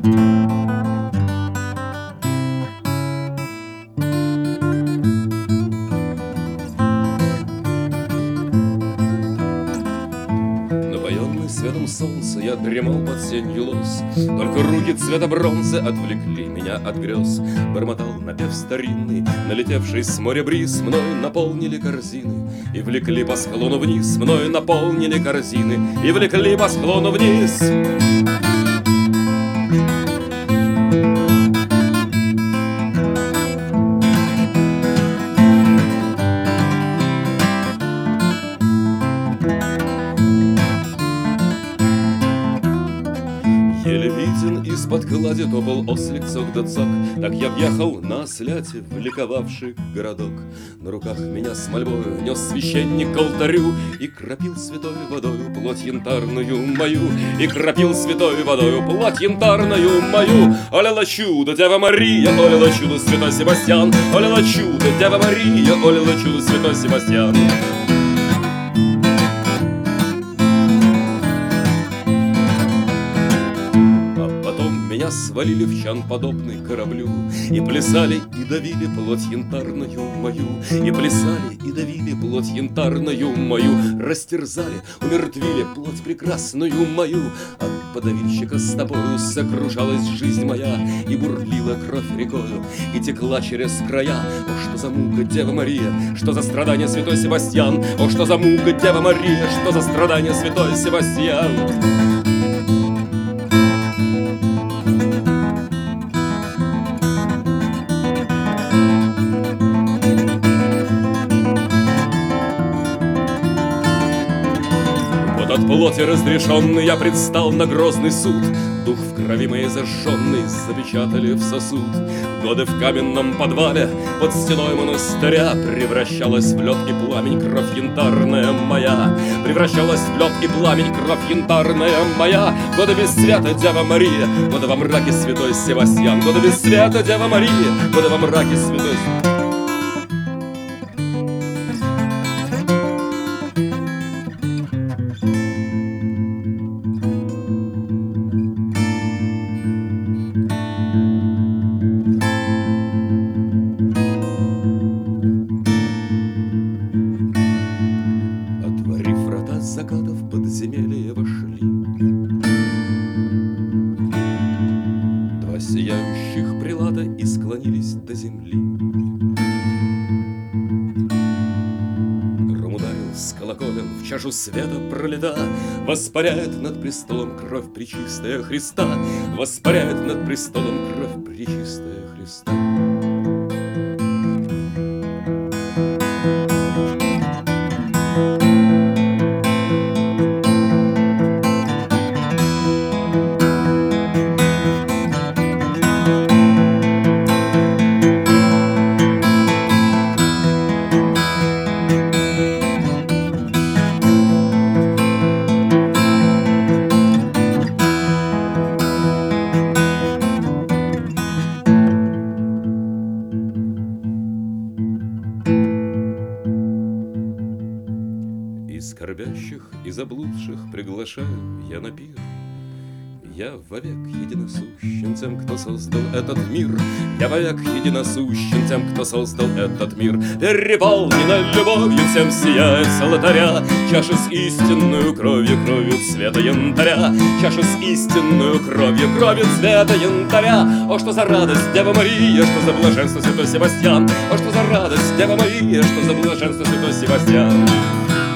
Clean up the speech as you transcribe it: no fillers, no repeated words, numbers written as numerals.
Напоенный светом солнца я дремал под сенью лоз, только руки цвета бронзы отвлекли меня от грез. Бормотал напев старинный, налетевший с моря бриз, мною наполнили корзины и влекли по склону вниз. Мною наполнили корзины и влекли по склону вниз. Еле виден из-под глади топал ослик цок да цок. Так я въехал на осляте в ликовавший городок. На руках меня с мольбою нес священник к алтарю и кропил святой водою плоть янтарную мою. И кропил святой водою плоть янтарную мою. Оля чудо, Дева Мария, оля чудо, святой Себастьян. Оля чудо, Дева Мария, оля чудо, святой Себастьян. Меня свалили в чан, подобный кораблю, и плясали, и давили плоть янтарную мою. И плясали, и давили плоть янтарную мою. Растерзали, умертвили плоть прекрасную мою. От подавильщика с тобою сокрушалась жизнь моя, и бурлила кровь рекою, и текла через края. О, что за мука, Дева Мария, что за страдания, святой Себастьян. О, что за мука, Дева Мария, что за страдания, святой Себастьян. От плоти разрешенный я предстал на грозный суд. Дух в крови моей зажженный запечатали в сосуд. Годы в каменном подвале под стеной монастыря превращалась в лед и пламень кровь янтарная моя. Превращалась в лед и пламень кровь янтарная моя. Годы без света, Дева Мария, годы во мраке, святой Себастьян. Годы без света, Дева Мария, годы во мраке, святой Себастьян. Закатов подземелья вошли два сияющих прилата и склонились до земли. Гром ударил с колоколем в чашу света пролета, воспаряет над престолом кровь пречистая Христа. Воспаряет над престолом кровь пречистая Христа. И скорбящих, и заблудших приглашаю я на пир. Я вовек единосущен тем, кто создал этот мир. Я вовек единосущен тем, кто создал этот мир. Переполнена любовью, всем сияет с алтаря чаша с истинную кровью, кровью цвета янтаря. Чаша с истинную кровью, кровью цвета янтаря. О, что за радость, Дева Мария, что за блаженство, святой Себастьян. О, что за радость, Дева Мария, что за блаженство, святой Себастьян.